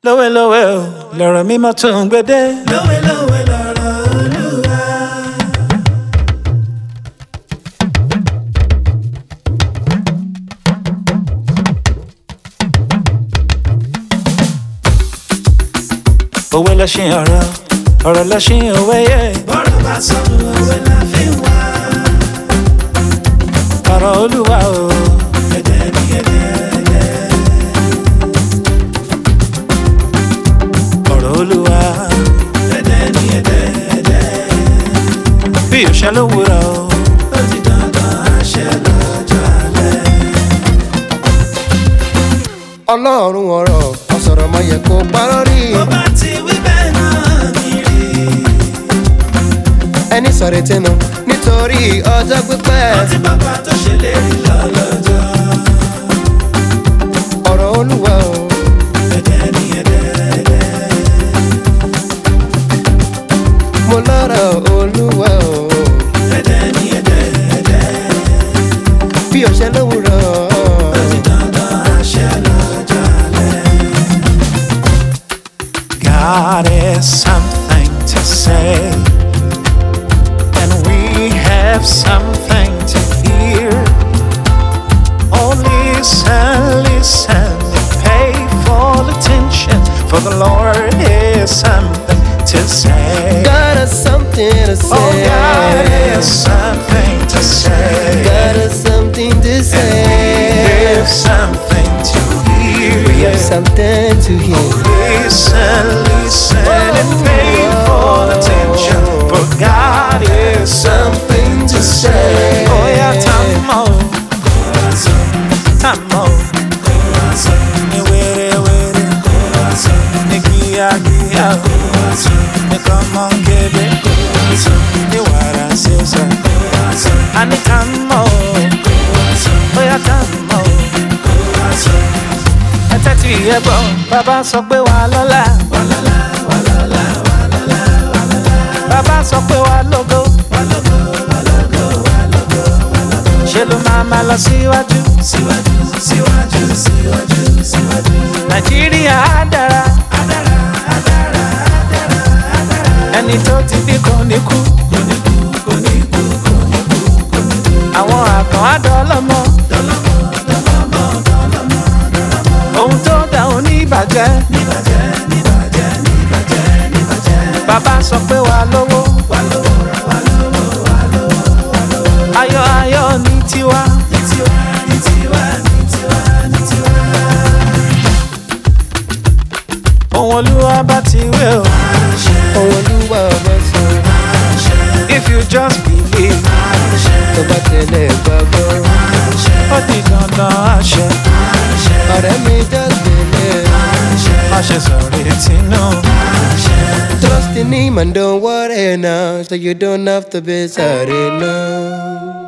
lówelówe o lọ̀rọ̀ mímọ́ tó ń gbédè. lówelówe lọ̀rọ̀ Olúwa. òwe lẹṣin ọ̀rọ̀ ọ̀rọ̀ lẹṣin òwe yẹ. bọ́rọ̀ bá sọnù òwe la fi ń wá. ọ̀rọ̀ Olúwa o. ẹ̀dẹ̀ ni ẹ̀dẹ̀. ọ̀rọ̀ Olúwa. ẹ̀dẹ̀ ni ẹ̀dẹ̀. bí òṣè lówùúrọ̀ o. ó di dandan àṣẹ lọ́jọ́ alẹ́. ọlọ́run ọ̀rọ̀ ọ̀sọ̀rọ̀ mọ̀ yẹ kó parọ́ rí. bó bá ti wí bẹ́ẹ̀ náà ní rí. ẹni sọ̀rọ̀ tẹnu nítorí ọjọ́ pípẹ́. rántí bàbá tó ṣèlérí lọ́lọ́jọ́. ọ̀rọ̀ Olúwa o. ẹ̀dẹ̀ ni ẹ̀dẹ̀. mo lọ́rọ̀ Olúwa o. ẹ̀dẹ̀ ni ẹ̀dẹ̀. bí òṣè lówùúrọ̀. ó di dandan àṣẹ lọ́jọ́ alẹ́. God is something to say, and we have something to hear. Oh, listen, listen, and pay full attention, for the Lord is something to say. God has something to say. Oh, God is something to say. God has something to say. We have something to hear. We have something to hear. Listen, listen, and pay full attention, for God is something to say. Oh yeah, Tamo, Tamo, ni were were, ni kia kia, ni come on kebe, ni wara sesa, ani Tamo, oh yeah Tamo. Ẹtẹ́tí ẹgbọ́n bàbá sọ pé wà lọ́la. Bàbá sọ pé wà lógo. Ṣé ló máa lọ síwájú? Nàìjíríà á dára. Ẹni tó ti bí kò ní kú. Àwọn àkàn á dọ́lọ́mọ. Ohun tó dá òní ìbàjẹ́. Bàbá sọ pé wà lówó. Ayọ̀ ayọ̀ ní tiwa. Ohun Olúwa bá ti wí o. ohun Olúwa bá sọ. If you just believe. tó bá tẹ̀lé gbàgbọ́. Ó di dandan àṣẹ. ọ̀rẹ́ mi just believe. Àṣẹ sọ̀rọ̀ etí náà. Trust in him and don't worry now, so you don't have to be sorry now.